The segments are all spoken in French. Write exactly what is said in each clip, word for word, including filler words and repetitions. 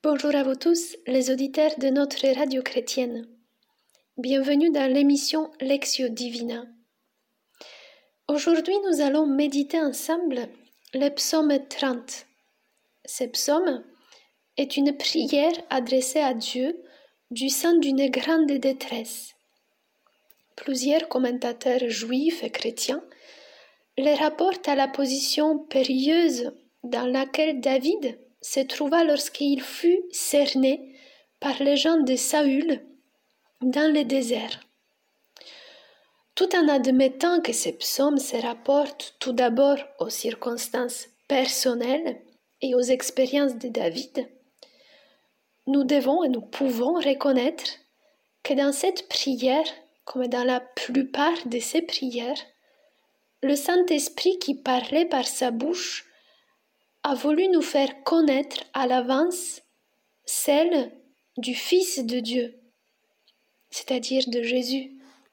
Bonjour à vous tous, les auditeurs de notre radio chrétienne. Bienvenue dans l'émission Lectio Divina. Aujourd'hui, nous allons méditer ensemble le psaume trente. Ce psaume est une prière adressée à Dieu du sein d'une grande détresse. Plusieurs commentateurs juifs et chrétiens le rapportent à la position périlleuse dans laquelle David se trouva lorsqu'il fut cerné par les gens de Saül dans le désert. Tout en admettant que ce psaume se rapporte tout d'abord aux circonstances personnelles et aux expériences de David, nous devons et nous pouvons reconnaître que dans cette prière, comme dans la plupart de ces prières, le Saint-Esprit qui parlait par sa bouche a voulu nous faire connaître à l'avance celle du Fils de Dieu, c'est-à-dire de Jésus.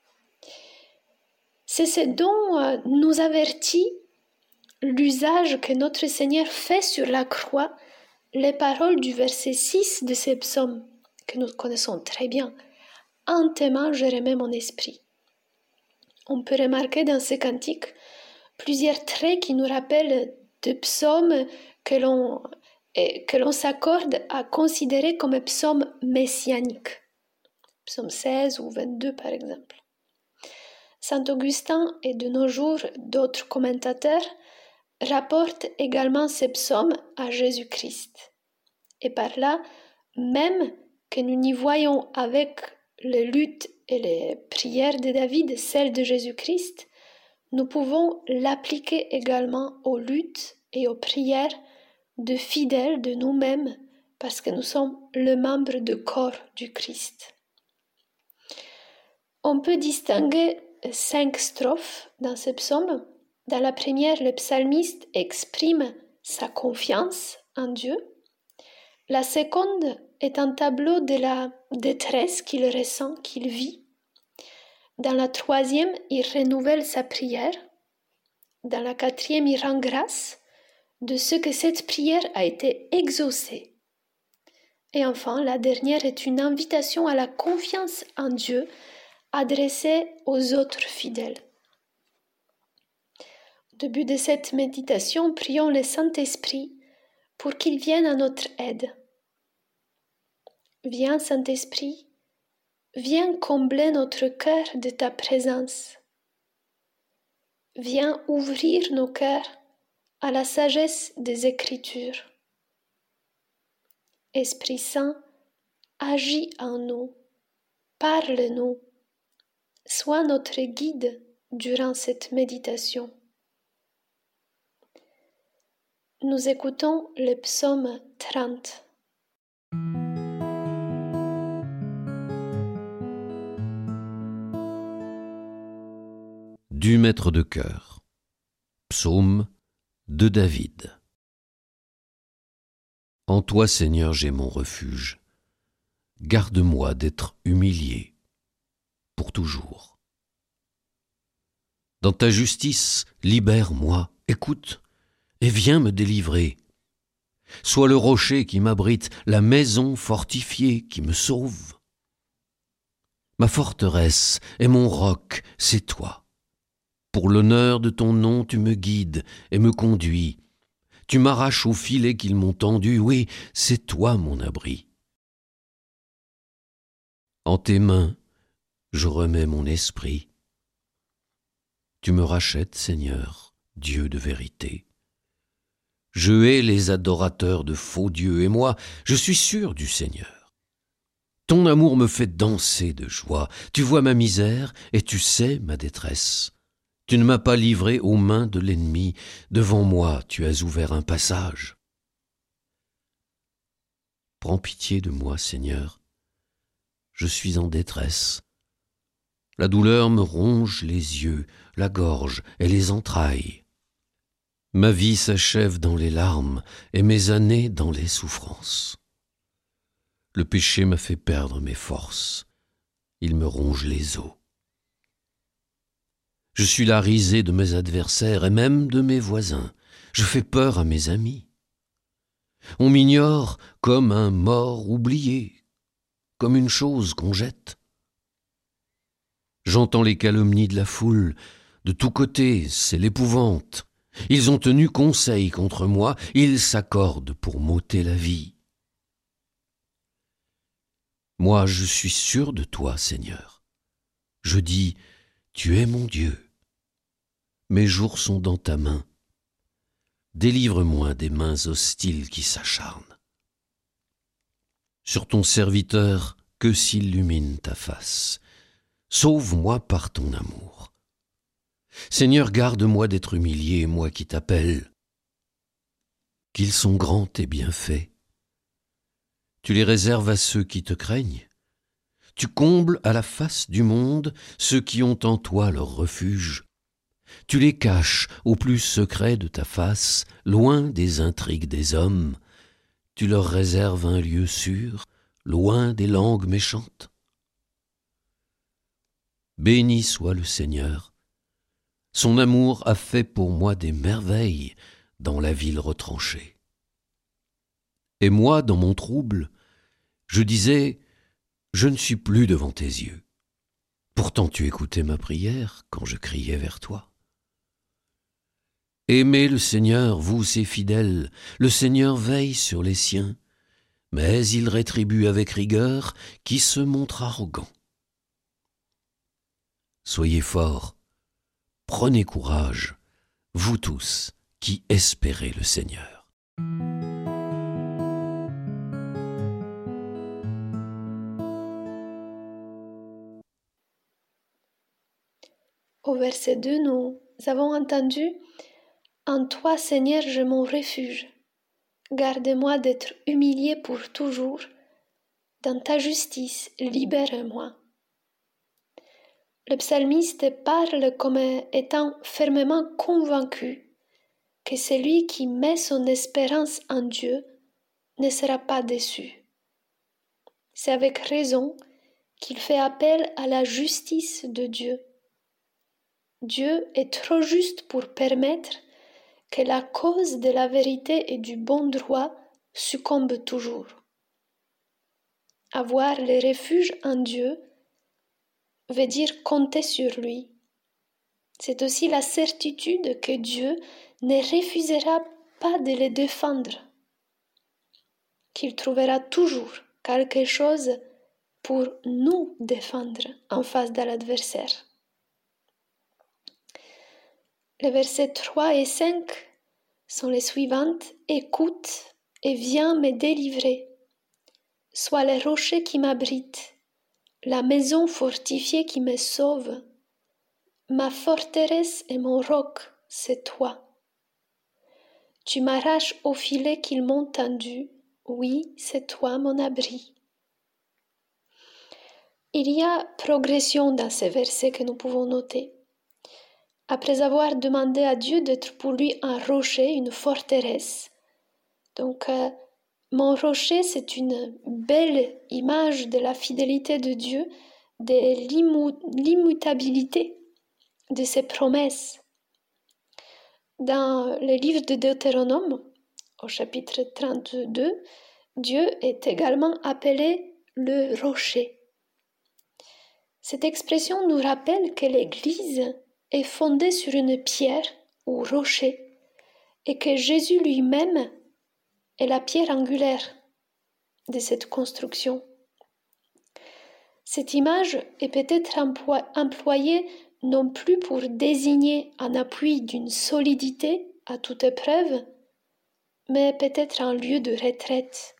C'est ce dont nous avertit l'usage que notre Seigneur fait sur la croix, les paroles du verset six de ce psaume, que nous connaissons très bien. « En t'aimant, je remets mon esprit ». On peut remarquer dans ce cantique plusieurs traits qui nous rappellent de psaumes que l'on, que l'on s'accorde à considérer comme psaumes messianiques. Psaume seize ou vingt-deux par exemple. Saint Augustin et de nos jours d'autres commentateurs rapportent également ces psaumes à Jésus-Christ. Et par là, même que nous n'y voyons avec les luttes et les prières de David celles de Jésus-Christ, nous pouvons l'appliquer également aux luttes et aux prières de fidèles de nous-mêmes parce que nous sommes le membre du corps du Christ. On peut distinguer cinq strophes dans ce psaume. Dans la première, le psalmiste exprime sa confiance en Dieu. La seconde est un tableau de la détresse qu'il ressent, qu'il vit. Dans la troisième, il renouvelle sa prière. Dans la quatrième, il rend grâce de ce que cette prière a été exaucée. Et enfin, la dernière est une invitation à la confiance en Dieu adressée aux autres fidèles. Au début de cette méditation, prions le Saint-Esprit pour qu'il vienne à notre aide. Viens, Saint-Esprit, viens combler notre cœur de ta présence. Viens ouvrir nos cœurs à la sagesse des Écritures. Esprit Saint, agis en nous, parle-nous, sois notre guide durant cette méditation. Nous écoutons le psaume trente. Du maître de chœur. Psaume de David. En toi, Seigneur, j'ai mon refuge. Garde-moi d'être humilié pour toujours. Dans ta justice, libère-moi, écoute, et viens me délivrer. Sois le rocher qui m'abrite, la maison fortifiée qui me sauve. Ma forteresse et mon roc, c'est toi. Pour l'honneur de ton nom, tu me guides et me conduis. Tu m'arraches au filet qu'ils m'ont tendu, oui, c'est toi mon abri. En tes mains, je remets mon esprit. Tu me rachètes, Seigneur, Dieu de vérité. Je hais les adorateurs de faux dieux, et moi, je suis sûr du Seigneur. Ton amour me fait danser de joie. Tu vois ma misère et tu sais ma détresse. Tu ne m'as pas livré aux mains de l'ennemi. Devant moi, tu as ouvert un passage. Prends pitié de moi, Seigneur. Je suis en détresse. La douleur me ronge les yeux, la gorge et les entrailles. Ma vie s'achève dans les larmes et mes années dans les souffrances. Le péché m'a fait perdre mes forces. Il me ronge les os. Je suis la risée de mes adversaires et même de mes voisins. Je fais peur à mes amis. On m'ignore comme un mort oublié, comme une chose qu'on jette. J'entends les calomnies de la foule, de tous côtés, c'est l'épouvante. Ils ont tenu conseil contre moi, ils s'accordent pour m'ôter la vie. Moi, je suis sûr de toi, Seigneur. Je dis, tu es mon Dieu. Mes jours sont dans ta main. Délivre-moi des mains hostiles qui s'acharnent. Sur ton serviteur, que s'illumine ta face. Sauve-moi par ton amour. Seigneur, garde-moi d'être humilié, moi qui t'appelle. Qu'ils sont grands tes bienfaits. Tu les réserves à ceux qui te craignent. Tu combles à la face du monde ceux qui ont en toi leur refuge. Tu les caches au plus secret de ta face, loin des intrigues des hommes. Tu leur réserves un lieu sûr, loin des langues méchantes. Béni soit le Seigneur. Son amour a fait pour moi des merveilles dans la ville retranchée. Et moi, dans mon trouble, je disais, je ne suis plus devant tes yeux. Pourtant tu écoutais ma prière quand je criais vers toi. Aimez le Seigneur, vous ses fidèles, le Seigneur veille sur les siens, mais il rétribue avec rigueur qui se montre arrogant. Soyez forts, prenez courage, vous tous qui espérez le Seigneur. Au verset deux, nous avons entendu « En toi, Seigneur, je mon refuge. Garde-moi d'être humilié pour toujours. Dans ta justice, libère-moi. » Le psalmiste parle comme étant fermement convaincu que celui qui met son espérance en Dieu ne sera pas déçu. C'est avec raison qu'il fait appel à la justice de Dieu. Dieu est trop juste pour permettre que la cause de la vérité et du bon droit succombe toujours. Avoir le refuge en Dieu veut dire compter sur lui. C'est aussi la certitude que Dieu ne refusera pas de les défendre, qu'il trouvera toujours quelque chose pour nous défendre en face de l'adversaire. Les versets trois et cinq sont les suivantes. « Écoute et viens me délivrer. Sois le rocher qui m'abrite, la maison fortifiée qui me sauve. Ma forteresse et mon roc, c'est toi. Tu m'arraches au filet qu'ils m'ont tendu, oui, c'est toi mon abri. » Il y a progression dans ces versets que nous pouvons noter. Après avoir demandé à Dieu d'être pour lui un rocher, une forteresse. Donc, euh, mon rocher, c'est une belle image de la fidélité de Dieu, de l'immu- l'immutabilité de ses promesses. Dans le livre de Deutéronome, au chapitre trente-deux, Dieu est également appelé le rocher. Cette expression nous rappelle que l'Église est fondée sur une pierre ou rocher et que Jésus lui-même est la pierre angulaire de cette construction. Cette image est peut-être employée non plus pour désigner un appui d'une solidité à toute épreuve, mais peut-être un lieu de retraite.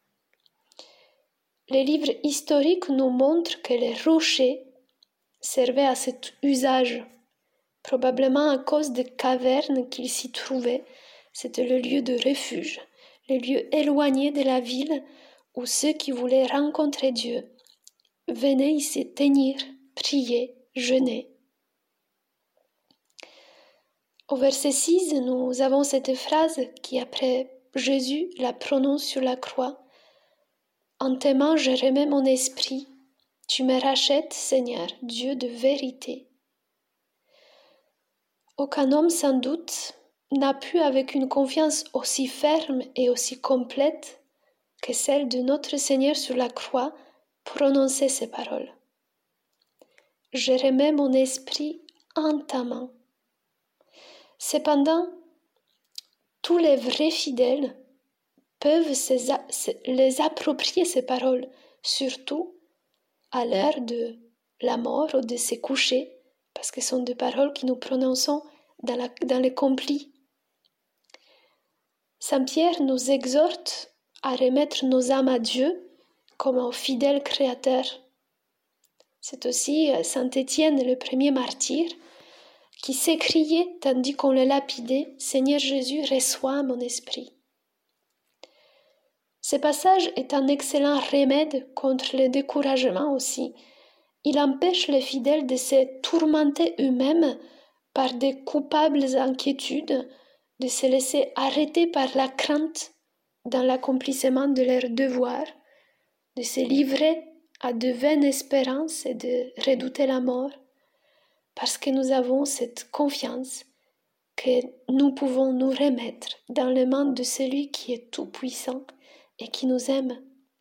Les livres historiques nous montrent que les rochers servaient à cet usage. Probablement à cause des cavernes qu'il s'y trouvait, c'était le lieu de refuge, le lieu éloigné de la ville où ceux qui voulaient rencontrer Dieu venaient y se tenir, prier, jeûner. Au verset six, nous avons cette phrase qui, après Jésus, la prononce sur la croix. « En tes mains, je remets mon esprit. Tu me rachètes, Seigneur, Dieu de vérité. » Aucun homme sans doute n'a pu, avec une confiance aussi ferme et aussi complète que celle de notre Seigneur sur la croix, prononcer ces paroles. Je remets mon esprit en ta main. Cependant, tous les vrais fidèles peuvent se, les approprier ces paroles, surtout à l'heure de la mort ou de se coucher, parce que ce sont des paroles que nous prononçons dans, la, dans les complis. Saint Pierre nous exhorte à remettre nos âmes à Dieu comme au fidèle Créateur. C'est aussi Saint Étienne, le premier martyr, qui s'écriait tandis qu'on le lapidait « Seigneur Jésus, reçois mon esprit ». Ce passage est un excellent remède contre le découragement aussi. Il empêche les fidèles de se tourmenter eux-mêmes par des coupables inquiétudes, de se laisser arrêter par la crainte dans l'accomplissement de leurs devoirs, de se livrer à de vaines espérances et de redouter la mort, parce que nous avons cette confiance que nous pouvons nous remettre dans les mains de celui qui est tout-puissant et qui nous aime.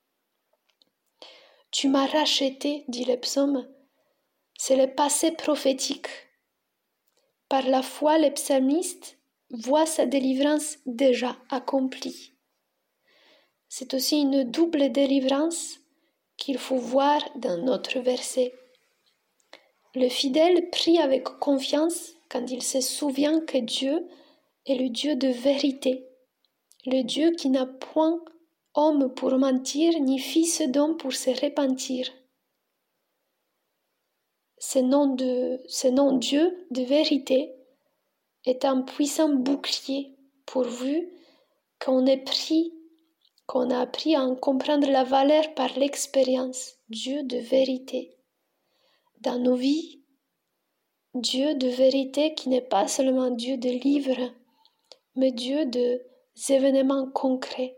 Tu m'as racheté, dit le psaume, c'est le passé prophétique. Par la foi, le psalmiste voit sa délivrance déjà accomplie. C'est aussi une double délivrance qu'il faut voir dans notre verset. Le fidèle prie avec confiance quand il se souvient que Dieu est le Dieu de vérité, le Dieu qui n'a point homme pour mentir, ni fils d'homme pour se repentir. Ce nom de, ce nom Dieu de vérité est un puissant bouclier pourvu qu'on ait pris, qu'on a appris à en comprendre la valeur par l'expérience. Dieu de vérité. Dans nos vies, Dieu de vérité qui n'est pas seulement Dieu de livres, mais Dieu des événements concrets.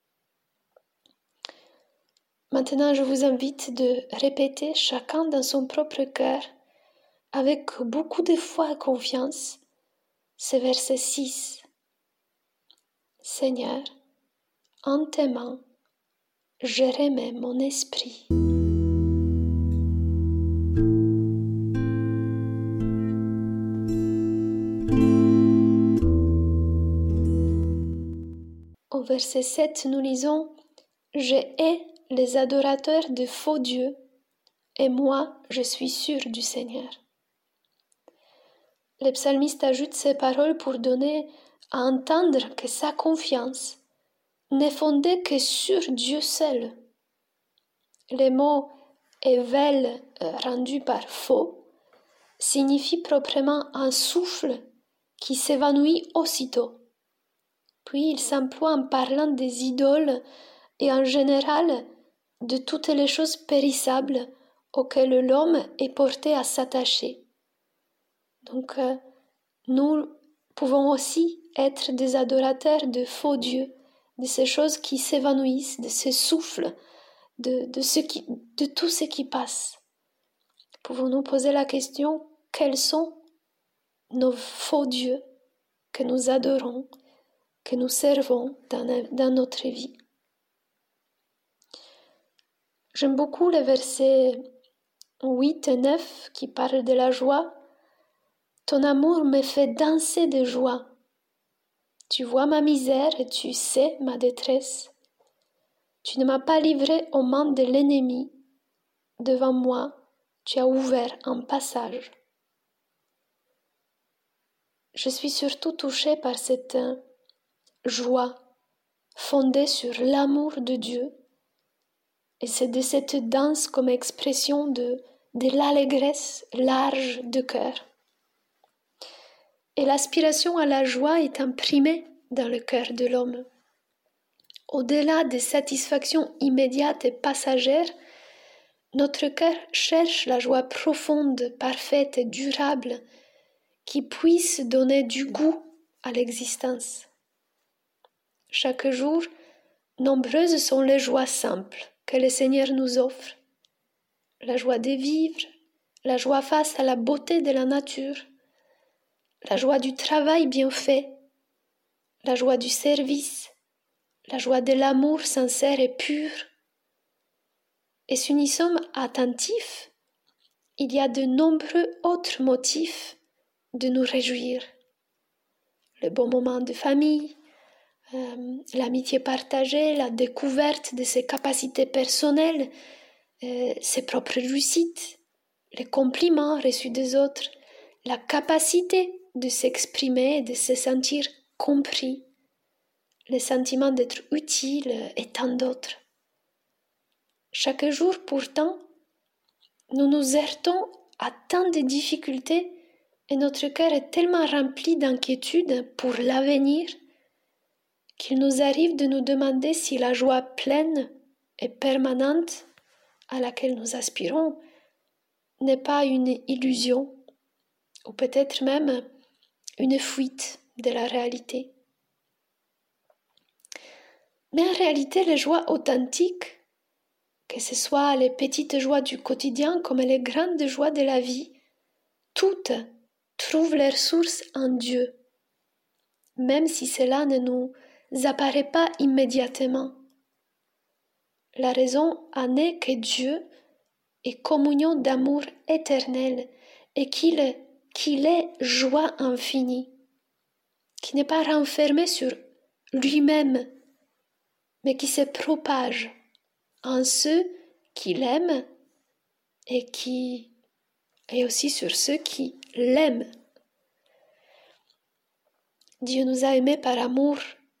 Maintenant, je vous invite de répéter chacun dans son propre cœur, avec beaucoup de foi et confiance, ce verset six. Seigneur, en tes mains, je remets mon esprit. Au verset sept, nous lisons « Je hais les adorateurs de faux dieux, et moi, je suis sûr du Seigneur. » Le psalmiste ajoute ces paroles pour donner à entendre que sa confiance n'est fondée que sur Dieu seul. Les mots « ével » rendu par « faux » signifie proprement un souffle qui s'évanouit aussitôt. Puis il s'emploie en parlant des idoles et en général de toutes les choses périssables auxquelles l'homme est porté à s'attacher. Donc euh, nous pouvons aussi être des adorateurs de faux dieux, de ces choses qui s'évanouissent, de ce souffle, de, de, ce qui, de tout ce qui passe. Pouvons-nous poser la question, quels sont nos faux dieux que nous adorons, que nous servons dans, dans notre vie? J'aime beaucoup les versets huit et neuf qui parlent de la joie. Ton amour me fait danser de joie. Tu vois ma misère et tu sais ma détresse. Tu ne m'as pas livré aux mains de l'ennemi. Devant moi, tu as ouvert un passage. Je suis surtout touchée par cette joie fondée sur l'amour de Dieu. Et c'est de cette danse comme expression de, de l'allégresse large de cœur. Et l'aspiration à la joie est imprimée dans le cœur de l'homme. Au-delà des satisfactions immédiates et passagères, notre cœur cherche la joie profonde, parfaite et durable qui puisse donner du goût à l'existence. Chaque jour, nombreuses sont les joies simples que le Seigneur nous offre. La joie de vivre, la joie face à la beauté de la nature, la joie du travail bien fait, la joie du service, la joie de l'amour sincère et pur. Et si nous y sommes attentifs, il y a de nombreux autres motifs de nous réjouir. Le bon moment de famille, euh, l'amitié partagée, la découverte de ses capacités personnelles, euh, ses propres réussites, les compliments reçus des autres, la capacité de s'exprimer et de se sentir compris, le sentiment d'être utile et tant d'autres. Chaque jour, pourtant, nous nous heurtons à tant de difficultés et notre cœur est tellement rempli d'inquiétude pour l'avenir qu'il nous arrive de nous demander si la joie pleine et permanente à laquelle nous aspirons n'est pas une illusion ou peut-être même une fuite de la réalité. Mais en réalité, les joies authentiques, que ce soit les petites joies du quotidien comme les grandes joies de la vie, toutes trouvent leur source en Dieu, même si cela ne nous apparaît pas immédiatement. La raison en est que Dieu est communion d'amour éternel et qu'il est, qu'il est joie infinie, qui n'est pas renfermé sur lui-même, mais qui se propage en ceux qui l'aiment et qui et aussi sur ceux qui l'aiment. Dieu nous a aimés par amour,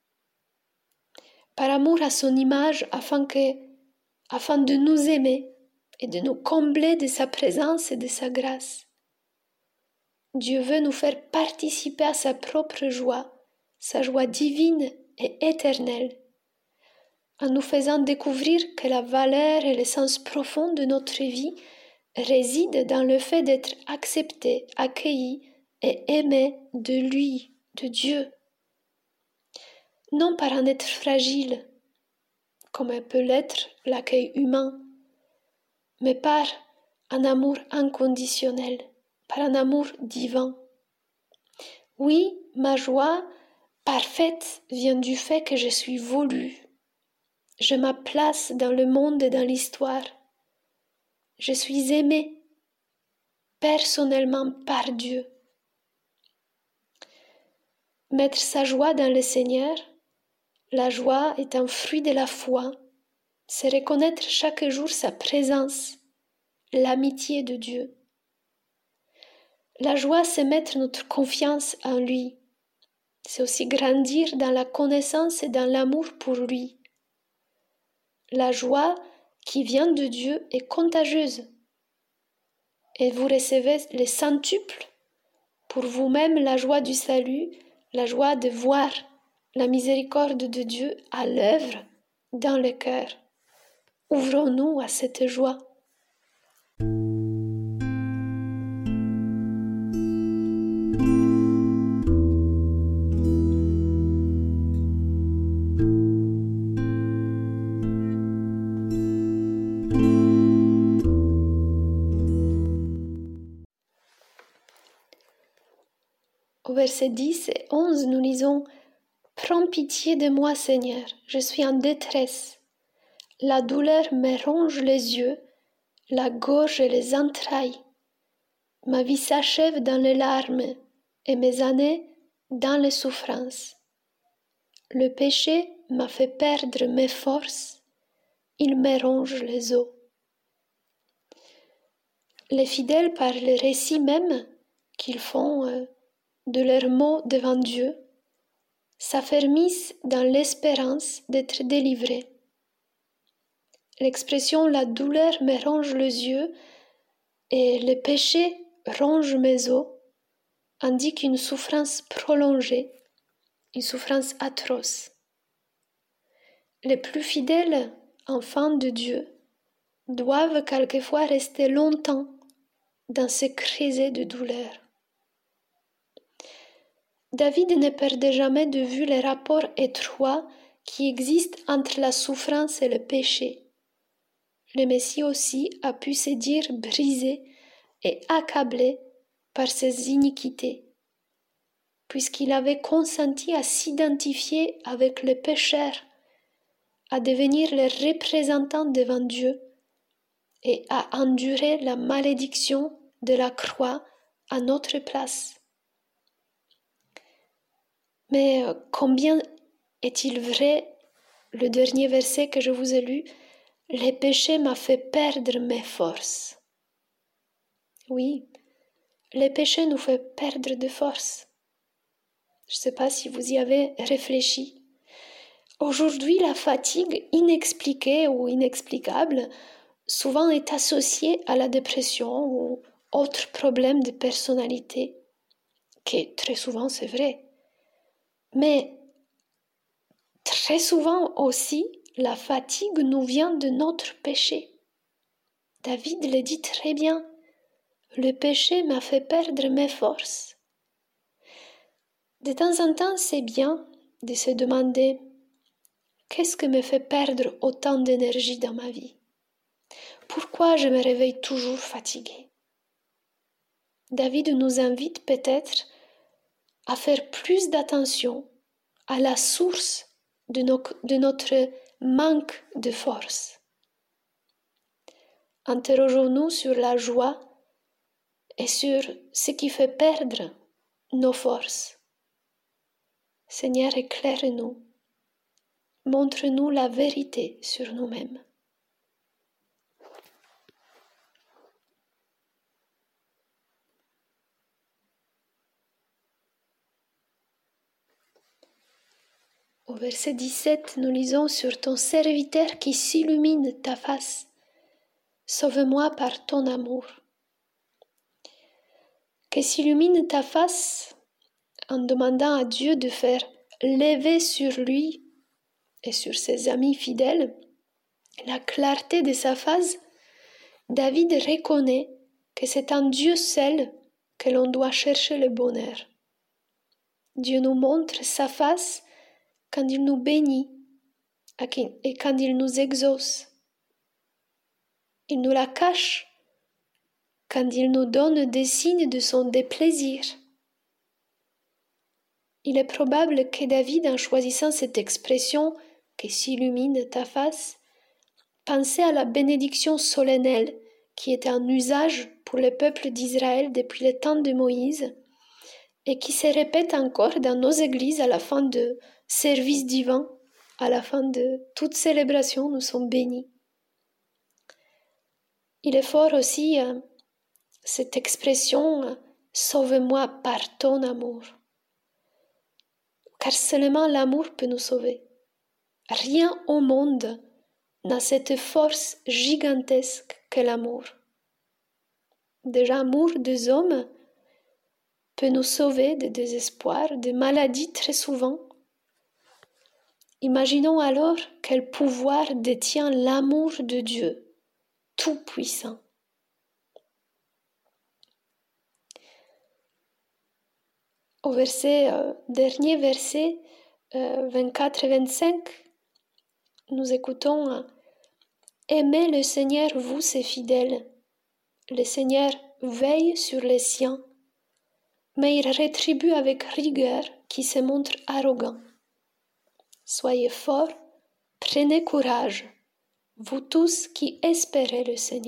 par amour à son image, afin que, afin de nous aimer et de nous combler de sa présence et de sa grâce. Dieu veut nous faire participer à sa propre joie, sa joie divine et éternelle, en nous faisant découvrir que la valeur et l'essence profonde de notre vie résident dans le fait d'être accepté, accueilli et aimé de lui, de Dieu. Non par un être fragile, comme peut l'être l'accueil humain, mais par un amour inconditionnel, par un amour divin. Oui, ma joie parfaite vient du fait que je suis voulu. Je ma place dans le monde et dans l'histoire. Je suis aimé personnellement par Dieu. Mettre sa joie dans le Seigneur, la joie est un fruit de la foi, c'est reconnaître chaque jour sa présence, l'amitié de Dieu. La joie, c'est mettre notre confiance en lui. C'est aussi grandir dans la connaissance et dans l'amour pour lui. La joie qui vient de Dieu est contagieuse. Et vous recevez le centuple pour vous-même la joie du salut, la joie de voir la miséricorde de Dieu à l'œuvre dans le cœur. Ouvrons-nous à cette joie. Au verset dix et onze, nous lisons « Prends pitié de moi, Seigneur, je suis en détresse. La douleur me ronge les yeux, la gorge et les entrailles. Ma vie s'achève dans les larmes et mes années dans les souffrances. Le péché m'a fait perdre mes forces, il me ronge les os. » Les fidèles, par le récit même qu'ils font euh, de leurs maux devant Dieu, s'affermissent dans l'espérance d'être délivrés. L'expression « la douleur me ronge les yeux » et « le péché ronge mes os » indiquent une souffrance prolongée, une souffrance atroce. Les plus fidèles enfants de Dieu doivent quelquefois rester longtemps dans ce creuset de douleur. David ne perdait jamais de vue les rapports étroits qui existent entre la souffrance et le péché. Le Messie aussi a pu se dire brisé et accablé par ses iniquités. puisqu'il avait consenti à s'identifier avec les pécheurs, à devenir les représentants devant Dieu et à endurer la malédiction de la croix à notre place. Mais combien est-il vrai, le dernier verset que je vous ai lu, « Les péchés m'ont fait perdre mes forces ». Oui, les péchés nous font perdre de force. Je ne sais pas si vous y avez réfléchi. Aujourd'hui, la fatigue inexpliquée ou inexplicable souvent est associée à la dépression ou autres problèmes de personnalité, qui très souvent c'est vrai. Mais très souvent aussi, la fatigue nous vient de notre péché. David le dit très bien. Le péché m'a fait perdre mes forces. De temps en temps, c'est bien de se demander qu'est-ce qui me fait perdre autant d'énergie dans ma vie? Pourquoi je me réveille toujours fatiguée? David nous invite peut-être à faire plus d'attention à la source de, nos, de notre manque de force. Interrogeons-nous sur la joie et sur ce qui fait perdre nos forces. Seigneur, éclaire-nous, montre-nous la vérité sur nous-mêmes. Au verset dix-sept, nous lisons sur ton serviteur qui s'illumine ta face. Sauve-moi par ton amour. Que s'illumine ta face en demandant à Dieu de faire lever sur lui et sur ses amis fidèles la clarté de sa face. David reconnaît que c'est en Dieu seul que l'on doit chercher le bonheur. Dieu nous montre sa face quand il nous bénit et quand il nous exauce. Il nous la cache quand il nous donne des signes de son déplaisir. Il est probable que David, en choisissant cette expression « que s'illumine ta face », pensait à la bénédiction solennelle qui était en usage pour le peuple d'Israël depuis le temps de Moïse et qui se répète encore dans nos églises à la fin de services divins, à la fin de toute célébration, nous sommes bénis. Il est fort aussi euh, cette expression euh, « sauve-moi par ton amour ». Car seulement l'amour peut nous sauver. Rien au monde n'a cette force gigantesque que l'amour. Déjà, l'amour des hommes peut nous sauver de désespoir, de maladies très souvent. Imaginons alors quel pouvoir détient l'amour de Dieu, tout-puissant. Au verset, euh, dernier verset, euh, vingt-quatre et vingt-cinq, nous écoutons euh, « Aimez le Seigneur, vous ses fidèles. Le Seigneur veille sur les siens, mais il rétribue avec rigueur qui se montre arrogant. Soyez forts, prenez courage, vous tous qui espérez le Seigneur. »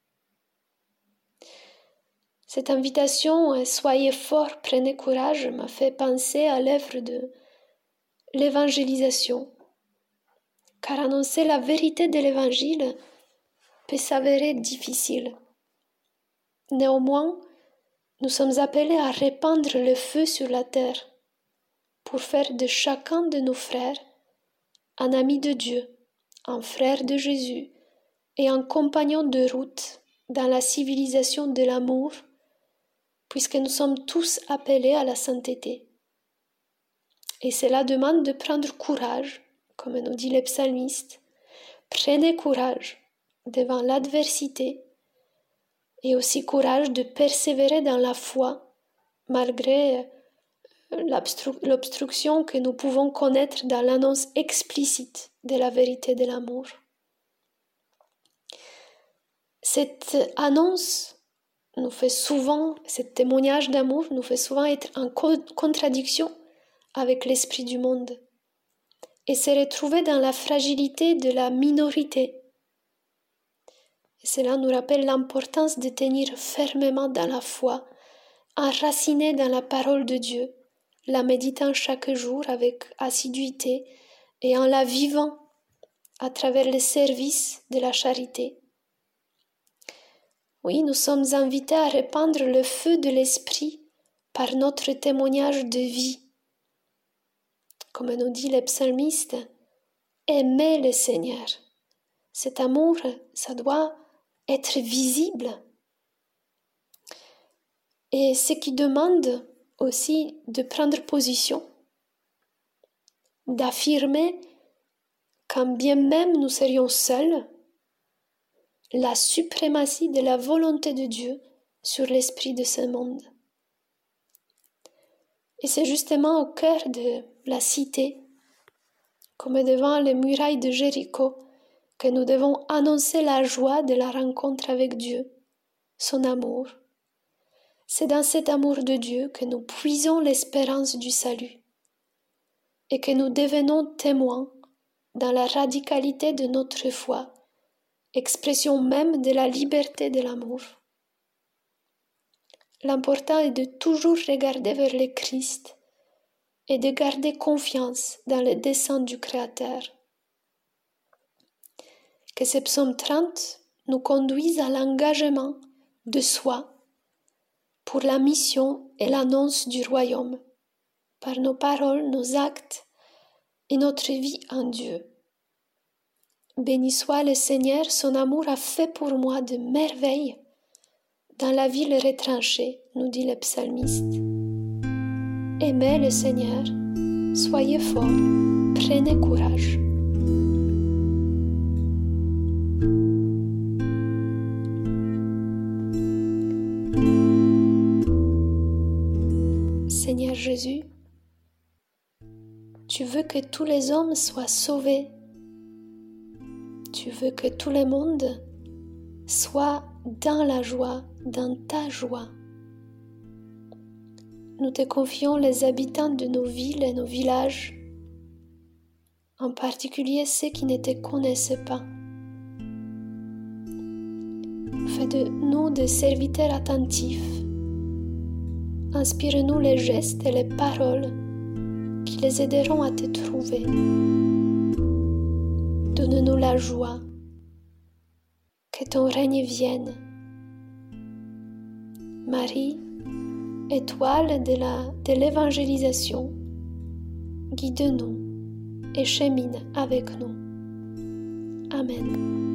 Cette invitation « Soyez forts, prenez courage » m'a fait penser à l'œuvre de l'évangélisation. Car annoncer la vérité de l'évangile peut s'avérer difficile. Néanmoins, nous sommes appelés à répandre le feu sur la terre pour faire de chacun de nos frères un ami de Dieu, un frère de Jésus et un compagnon de route dans la civilisation de l'amour, puisque nous sommes tous appelés à la sainteté. Et cela demande de prendre courage, comme nous dit le psalmiste. Prenez courage devant l'adversité et aussi courage de persévérer dans la foi malgré l'obstru- l'obstruction que nous pouvons connaître dans l'annonce explicite de la vérité de l'amour. Cette annonce nous fait souvent, ce témoignage d'amour nous fait souvent être en co- contradiction avec l'esprit du monde et se retrouver dans la fragilité de la minorité. Et cela nous rappelle l'importance de tenir fermement dans la foi, enraciné dans la parole de Dieu, la méditant chaque jour avec assiduité et en la vivant à travers le service de la charité. Oui, nous sommes invités à répandre le feu de l'esprit par notre témoignage de vie. Comme nous dit le psalmiste, aimer le Seigneur. Cet amour, ça doit être visible. Et ce qui demande aussi de prendre position, d'affirmer quand bien même nous serions seuls, la suprématie de la volonté de Dieu sur l'esprit de ce monde. Et c'est justement au cœur de la cité, comme devant les murailles de Jéricho, que nous devons annoncer la joie de la rencontre avec Dieu, son amour. C'est dans cet amour de Dieu que nous puisons l'espérance du salut et que nous devenons témoins dans la radicalité de notre foi, expression même de la liberté de l'amour. L'important est de toujours regarder vers le Christ et de garder confiance dans le dessein du Créateur. Que ce psaume trente nous conduise à l'engagement de soi pour la mission et l'annonce du royaume, par nos paroles, nos actes et notre vie en Dieu. Béni soit le Seigneur, son amour a fait pour moi de merveilles dans la ville retranchée, nous dit le psalmiste. Aimez le Seigneur, soyez forts, prenez courage. Seigneur Jésus, tu veux que tous les hommes soient sauvés. Tu veux que tout le monde soit dans la joie, dans ta joie. Nous te confions les habitants de nos villes et nos villages, en particulier ceux qui ne te connaissent pas. Fais de nous des serviteurs attentifs. Inspire-nous les gestes et les paroles qui les aideront à te trouver. Donne-nous la joie. Que ton règne vienne. Marie, étoile de la, de l'évangélisation, guide-nous et chemine avec nous. Amen.